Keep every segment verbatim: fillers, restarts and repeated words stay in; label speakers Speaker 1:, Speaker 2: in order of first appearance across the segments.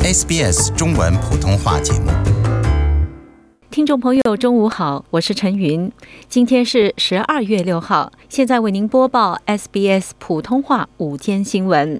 Speaker 1: S B S 中文普通话节目。
Speaker 2: 听众朋友，中午好，我是陈云。今天是十二月六号，现在为您播报 S B S 普通话午间新闻。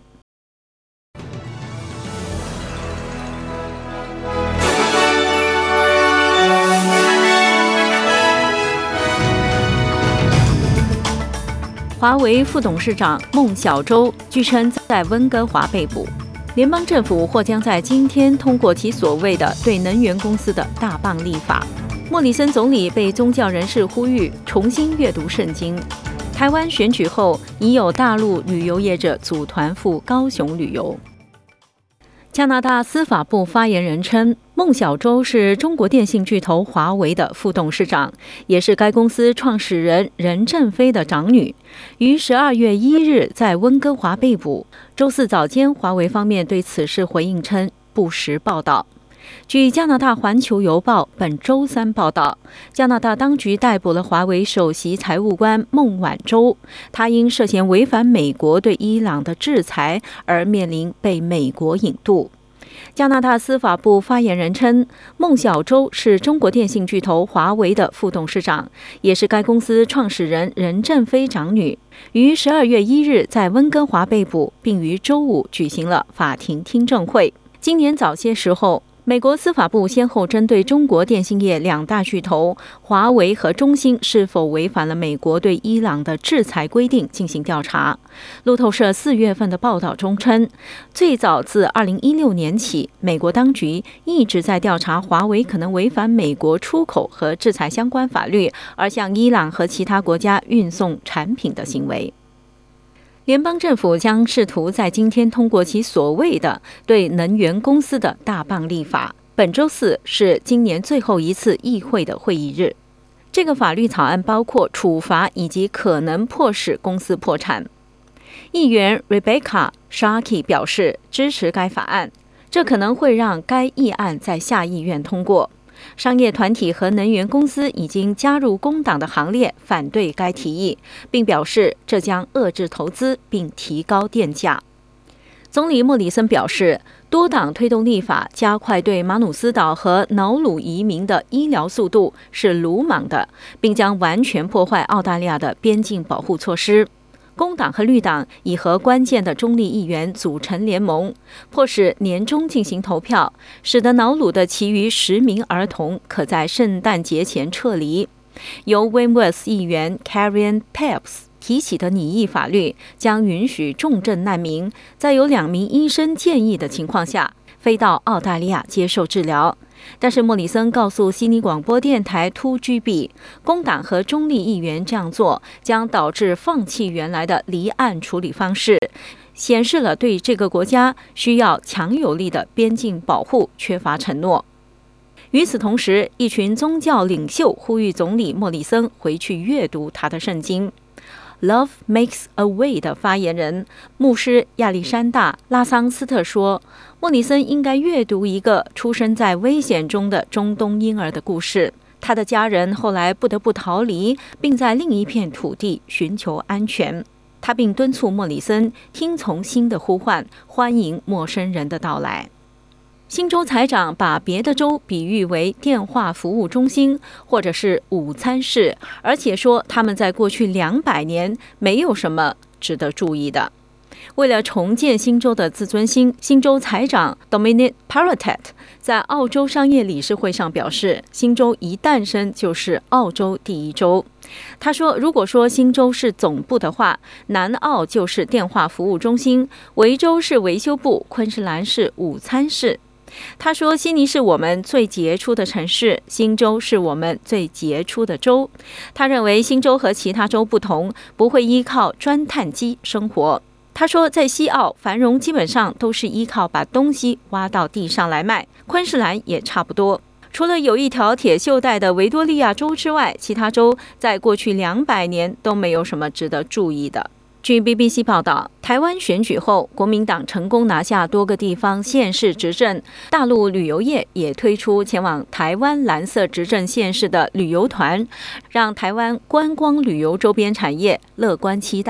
Speaker 2: 华为副董事长孟小舟据称在温哥华被捕。联邦政府或将在今天通过其所谓的对能源公司的大棒立法。莫里森总理被宗教人士呼吁重新阅读圣经。台湾选举后，已有大陆旅游业者组团赴高雄旅游。加拿大司法部发言人称，孟小舟是中国电信巨头华为的副董事长，也是该公司创始人任正非的长女，于十二月一日在温哥华被捕。周四早间，华为方面对此事回应称不实报道。据加拿大环球邮报本周三报道，加拿大当局逮捕了华为首席财务官孟晚舟，他因涉嫌违反美国对伊朗的制裁而面临被美国引渡。加拿大司法部发言人称，孟小舟是中国电信巨头华为的副董事长，也是该公司创始人任正非长女，于十二月一日在温哥华被捕，并于周五举行了法庭听证会。今年早些时候，美国司法部先后针对中国电信业两大巨头华为和中兴是否违反了美国对伊朗的制裁规定进行调查。路透社四月份的报道中称，最早自二零一六年起，美国当局一直在调查华为可能违反美国出口和制裁相关法律，而向伊朗和其他国家运送产品的行为。联邦政府将试图在今天通过其所谓的对能源公司的大棒立法。本周四是今年最后一次议会的会议日。这个法律草案包括处罚以及可能迫使公司破产。议员 Rebecca Sharkey 表示支持该法案，这可能会让该议案在下议院通过。商业团体和能源公司已经加入工党的行列，反对该提议，并表示这将遏制投资并提高电价。总理莫里森表示，多党推动立法加快对马努斯岛和瑙鲁移民的医疗速度是鲁莽的，并将完全破坏澳大利亚的边境保护措施。工党和绿党已和关键的中立议员组成联盟，迫使年中进行投票，使得瑙鲁的其余十名儿童可在圣诞节前撤离。由 Wentworth 议员 Karen Phelps 提起的拟议法律将允许重症难民在有两名医生建议的情况下飞到澳大利亚接受治疗。但是莫里森告诉悉尼广播电台 二 G B， 工党和中立议员这样做将导致放弃原来的离岸处理方式，显示了对这个国家需要强有力的边境保护缺乏承诺。与此同时，一群宗教领袖呼吁总理莫里森回去阅读他的圣经。Love Makes a Way 的发言人牧师亚历山大·拉桑斯特说，莫里森应该阅读一个出生在危险中的中东婴儿的故事。他的家人后来不得不逃离，并在另一片土地寻求安全。他并敦促莫里森听从新的呼唤，欢迎陌生人的到来。新州财长把别的州比喻为电话服务中心或者是午餐室，而且说他们在过去两百年没有什么值得注意的。为了重建新州的自尊心，新州财长 Dominic Perrottet 在澳洲商业理事会上表示，新州一诞生就是澳洲第一州。他说，如果说新州是总部的话，南澳就是电话服务中心，维州是维修部，昆士兰是午餐室。他说，悉尼是我们最杰出的城市，新州是我们最杰出的州。他认为新州和其他州不同，不会依靠钻探机生活。他说，在西澳繁荣基本上都是依靠把东西挖到地上来卖，昆士兰也差不多。除了有一条铁锈带的维多利亚州之外，其他州在过去两百年都没有什么值得注意的。据 B B C 报道，台湾选举后，国民党成功拿下多个地方县市执政，大陆旅游业也推出前往台湾蓝色执政县市的旅游团，让台湾观光旅游周边产业乐观期待。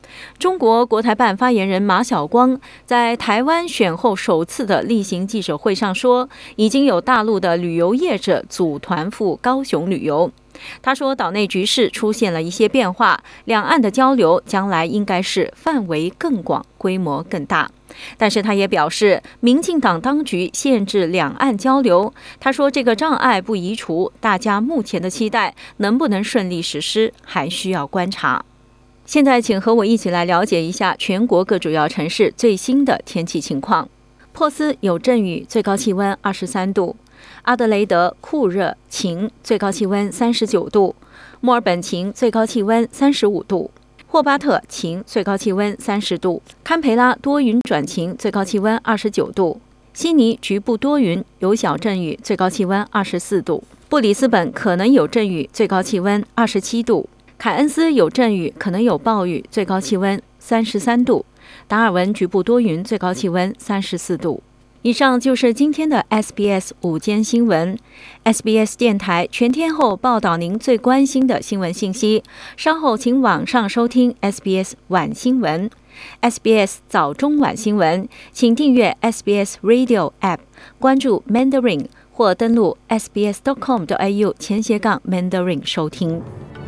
Speaker 2: 中国国台办发言人马晓光在台湾选后首次的例行记者会上说，已经有大陆的旅游业者组团赴高雄旅游。他说，岛内局势出现了一些变化，两岸的交流将来应该是范围更广、规模更大。但是他也表示，民进党当局限制两岸交流，他说这个障碍不移除，大家目前的期待能不能顺利实施，还需要观察。现在请和我一起来了解一下全国各主要城市最新的天气情况。珀斯有阵雨，最高气温二十三度；阿德雷德酷热晴，最高气温三十九度；墨尔本晴，最高气温三十五度；霍巴特晴，最高气温三十度；堪培拉多云转晴，最高气温二十九度；悉尼局部多云有小阵雨，最高气温二十四度；布里斯本可能有阵雨，最高气温二十七度；凯恩斯有阵雨，可能有暴雨，最高气温三十三度；达尔文局部多云，最高气温三十四度。以上就是今天的 S B S 午间新闻。S B S 电台全天候报道您最关心的新闻信息。稍后请网上收听 S B S 晚新闻、S B S 早中晚新闻，请订阅 S B S Radio App， 关注 Mandarin 或登录 s b s dot com dot a u 前斜杠 Mandarin 收听。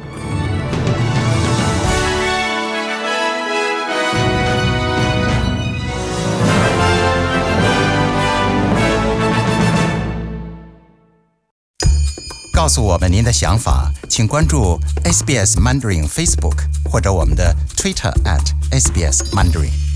Speaker 1: 告诉我们您的想法，请关注 S B S Mandarin Facebook 或者我们的 Twitter at S B S Mandarin。